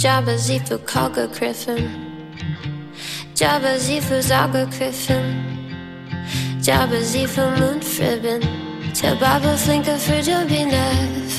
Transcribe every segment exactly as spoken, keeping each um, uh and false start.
Jabba Zifu Kaga Griffin Jabba Zifu Zaga Griffin Jabba Zifu Moon Fribbin Tababa Flinka for Jobinav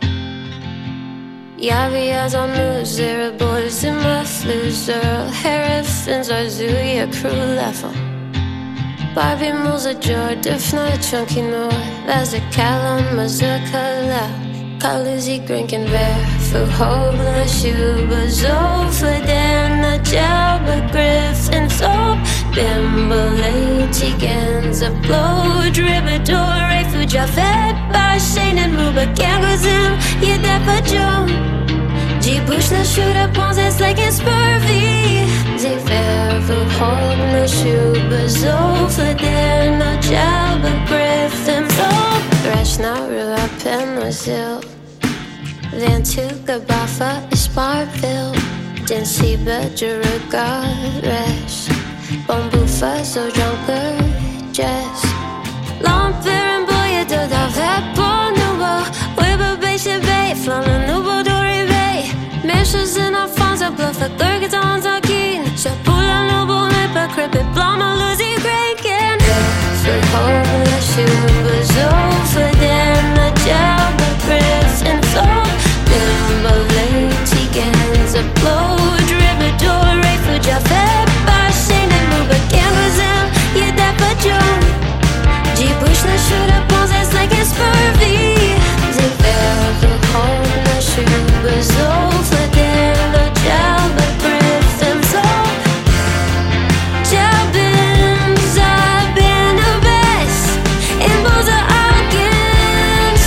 Yari Azon Zera Boys in my loser Herifins Arzuya crew level Barbie Musa Jor Defna Chunky No Laza Kalam Mazuka La Kaluzi Grinkin Bear for Hobla Shuba Zofa Dana Jabba Griffin Soap Bimbalay Tigans a blow Dribadore Fuja Fed Bashain and Muba Kangazim Yedepa Joan G Bush na shoot up on this like it's pervy Z fair for Hobla Shuba Zofa Dana Jabba Griffin Soap Resh na Rula Pen Wazil Vantuga Bafa Isparville Densiba Juruga Resh Bombufa so drunker Jess Lamper and Boya do da Vepo Nubo Wibba Bation Bay Flana Nubo Dory Bay Meshes in Alfonso Bluff a Gurgatons on Keen Shapula Nubo Nipa Crippet Blama Lucy Grankin For home the shoe was over then the Jabba Griffin Soul Bimbalay Tigans a blow Dribadore Fuja Fed Bashain and Muba Kangazim Yedepa Joan G Bush na shoot up on this like it's pervy Z fair for home the shoe was over then the Jabba Griffin Soul Jabbins I've been the best in both the Alkin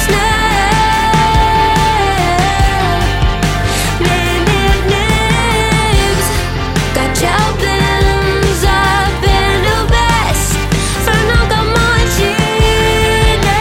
Snap Nib nib nibs Got Jabbins I've been the best Fernando Martinez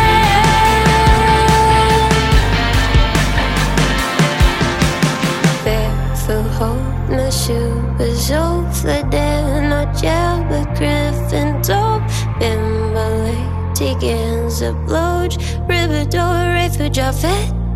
Barefoot holding the shoe was over then no Jabba Griffin Dope Bimbalay Tigans a blowj Ribadore Fuja Fed